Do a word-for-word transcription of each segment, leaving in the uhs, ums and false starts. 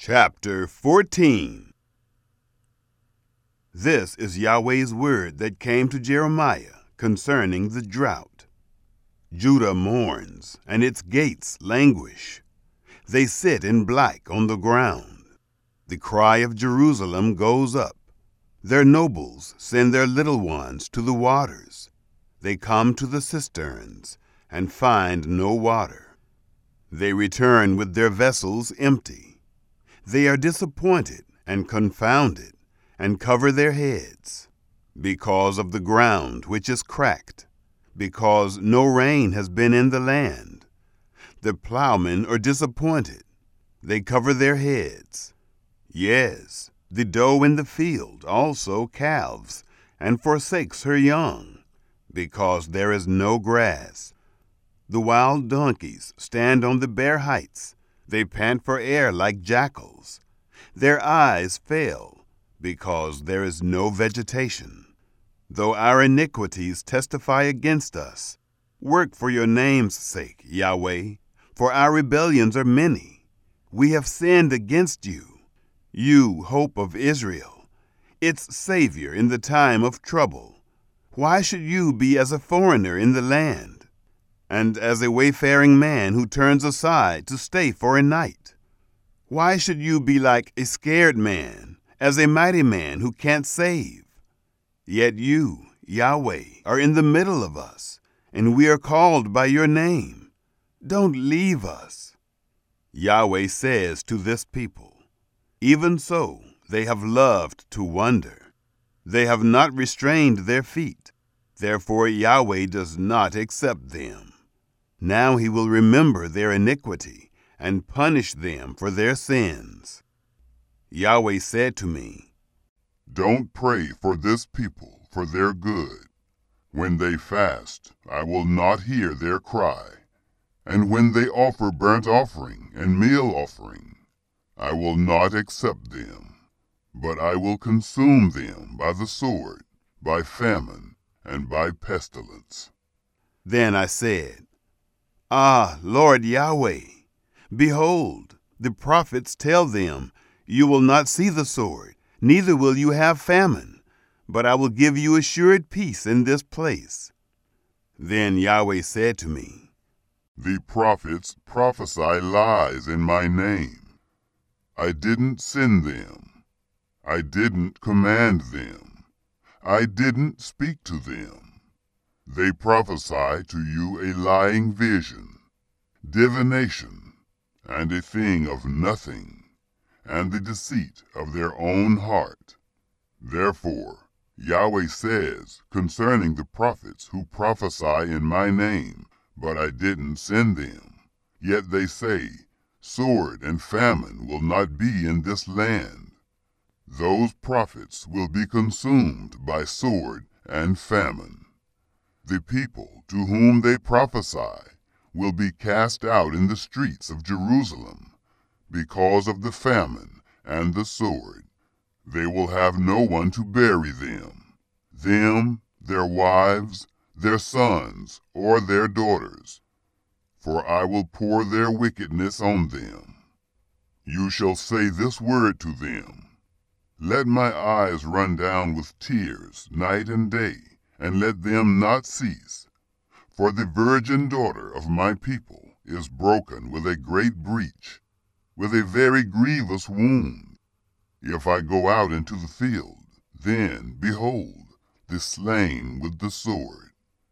Chapter fourteen. This is Yahweh's word that came to Jeremiah concerning the drought. Judah mourns, and its gates languish. They sit in black on the ground. The cry of Jerusalem goes up. Their nobles send their little ones to the waters. They come to the cisterns and find no water. They return with their vessels empty. They are disappointed and confounded, and cover their heads, because of the ground which is cracked, because no rain has been in the land. The plowmen are disappointed. They cover their heads. Yes, the doe in the field also calves, and forsakes her young, because there is no grass. The wild donkeys stand on the bare heights. They pant for air like jackals. Their eyes fail, because there is no vegetation. Though our iniquities testify against us, work for your name's sake, Yahweh, for our rebellions are many. We have sinned against you, you, hope of Israel, its Savior in the time of trouble. Why should you be as a foreigner in the land, and as a wayfaring man who turns aside to stay for a night? Why should you be like a scared man, as a mighty man who can't save? Yet you, Yahweh, are in the middle of us, and we are called by your name. Don't leave us. Yahweh says to this people, even so they have loved to wander. They have not restrained their feet. Therefore Yahweh does not accept them. Now he will remember their iniquity and punish them for their sins. Yahweh said to me, Don't pray for this people for their good. When they fast, I will not hear their cry. And when they offer burnt offering and meal offering, I will not accept them. But I will consume them by the sword, by famine, and by pestilence. Then I said, Ah, Lord Yahweh, behold, the prophets tell them, you will not see the sword, neither will you have famine, but I will give you assured peace in this place. Then Yahweh said to me, The prophets prophesy lies in my name. I didn't send them. I didn't command them. I didn't speak to them. They prophesy to you a lying vision, divination, and a thing of nothing, and the deceit of their own heart. Therefore, Yahweh says concerning the prophets who prophesy in my name, but I didn't send them, yet they say, sword and famine will not be in this land. Those prophets will be consumed by sword and famine. The people to whom they prophesy will be cast out in the streets of Jerusalem because of the famine and the sword. They will have no one to bury them, them, their wives, their sons, or their daughters, for I will pour their wickedness on them. You shall say this word to them, Let my eyes run down with tears night and day, and let them not cease. For the virgin daughter of my people is broken with a great breach, with a very grievous wound. If I go out into the field, then, behold, the slain with the sword.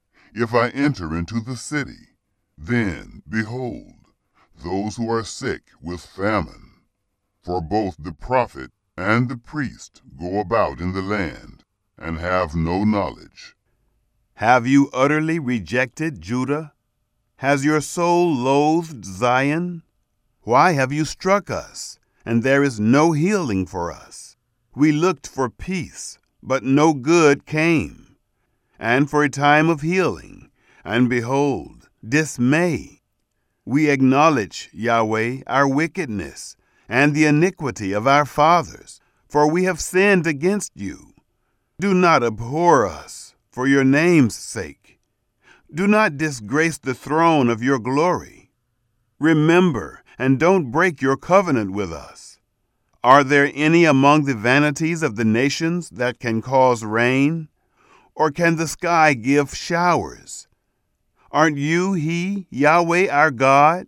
If I enter into the city, then, behold, those who are sick with famine. For both the prophet and the priest go about in the land, and have no knowledge. Have you utterly rejected Judah? Has your soul loathed Zion? Why have you struck us, and there is no healing for us? We looked for peace, but no good came, and for a time of healing, and behold, dismay. We acknowledge, Yahweh, our wickedness, and the iniquity of our fathers, for we have sinned against you. Do not abhor us, for your name's sake. Do not disgrace the throne of your glory. Remember, and don't break your covenant with us. Are there any among the vanities of the nations that can cause rain? Or can the sky give showers? Aren't you He, Yahweh our God?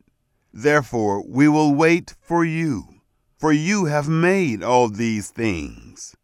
Therefore we will wait for you, for you have made all these things.